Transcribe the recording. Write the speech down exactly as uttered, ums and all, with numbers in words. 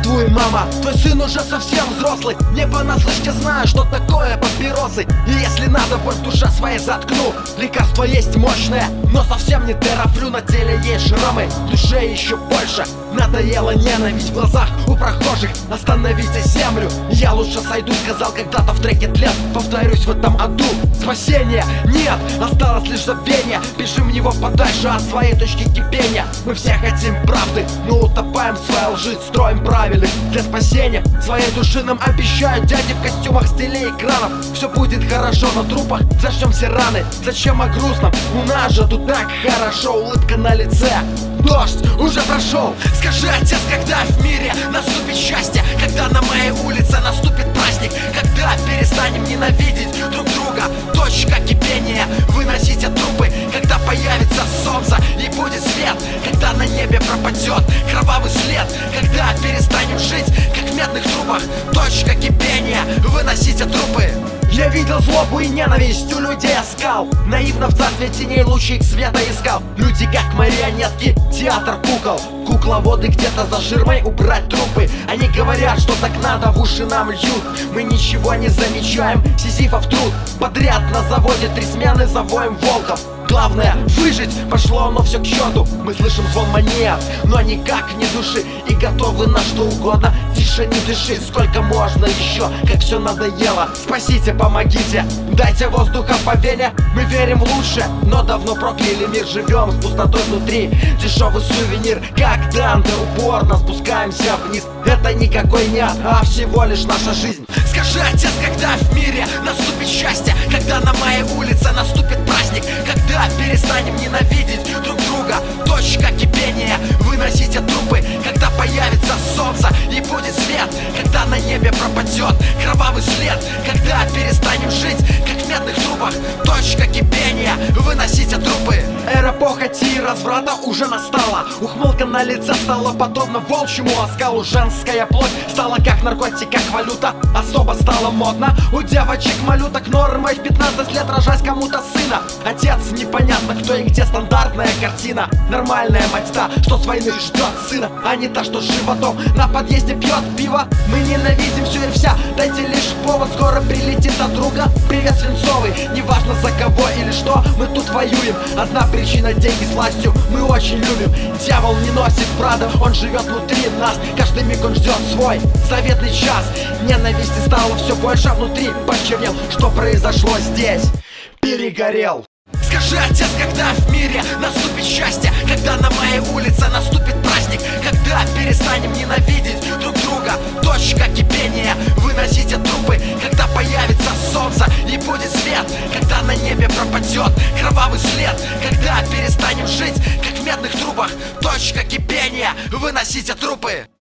Здравствуй, мама, твой сын уже совсем взрослый. Не понаслышке знаю, что такое папиросы. И если надо, боль в душе своей заткну. Лекарство есть мощное, но совсем не терафлю. На теле есть шрамы, в душе еще больше. Надоела ненависть в глазах у прохожих. Остановите землю, я лучше сойду. Сказал когда-то в треке тлен, повторюсь в этом аду. Спасения нет, осталось лишь забвение. Бежим в него подальше от своей точки кипения. Мы все хотим правды, но утопаем в своей лжи. Строим правильных для спасения своей души. Нам обещают дяди в костюмах с телеэкранов. Все будет хорошо на трупах, зачем все раны? Зачем о грустном? У нас же тут так хорошо. Улыбка на лице, дождь уже прошел. Скажи, отец, когда в мире наступит счастье? Когда на моей улице наступит праздник? Когда перестанем ненавидеть друг друга? Точка кипения, выносите трупы. Когда появится солнце и будет свет? Когда на небе пропадет кровавый след? Когда перестанем жить, как в медных трубах? Точка кипения, выносите трупы. Я видел злобу и ненависть у людей оскал. Наивно в царстве теней лучик света искал. Люди как марионетки, театр кукол. Кукловоды где-то за ширмой, убрать трупы. Они говорят, что так надо, в уши нам льют. Мы ничего не замечаем, сизифов труд. Подряд на заводе три смены завоем волков. Главное выжить, пошло оно все к черту. Мы слышим звон монет, но никак не души. И готовы на что угодно, тише не дыши. Сколько можно еще, как все надоело. Спасите, помогите, дайте воздуха по вене. Мы верим в лучшее, но давно прокляли мир. Живем с пустотой внутри, дешевый сувенир. Как Данте, упорно спускаемся вниз. Это никакой не ад, а всего лишь наша жизнь. Скажи, отец, когда в мире наступит счастье? Когда на моей улице наступит праздник? Когда перестанем ненавидеть друг друга? Точка кипения, выносите трупы. Когда появится солнце и будет свет? Когда на небе пропадет кровавый след? Когда перестанем жить, как в медных трубах? Точка кипения, выносите трупы. Эра похоти и разврата уже настала. Ухмылка на лице стала подобна волчьему оскалу. Женская плоть стала как наркотик, как валюта. Особо стало модно у девочек малюток. Нормой в пятнадцать лет рожать кому-то сына. Отец, непонятно кто и где, стандартная картина. Нормальная мать та, что с войны ждет сына, а не та, что с животом на подъезде пьет пиво. Мы ненавидим все и вся, дайте лишь повод. Скоро прилетит от друга привет свинцовый. Неважно за кого или что, мы тут воюем. Одна причина — деньги с властью, мы очень любим. Дьявол не носит Прада, он живет внутри нас. Каждый миг он ждет свой заветный час. Ненависти стало все больше, внутри почернел. Что произошло здесь? Перегорел. Скажи, отец, когда в мире наступит счастье? Когда на моей улице наступит праздник? Когда перестанем ненавидеть друг друга? Точка кипения, выносите трупы. Когда появится солнце и будет свет? Когда на небе пропадет кровавый след? Когда перестанем жить, как в медных трубах? Точка кипения, выносите трупы.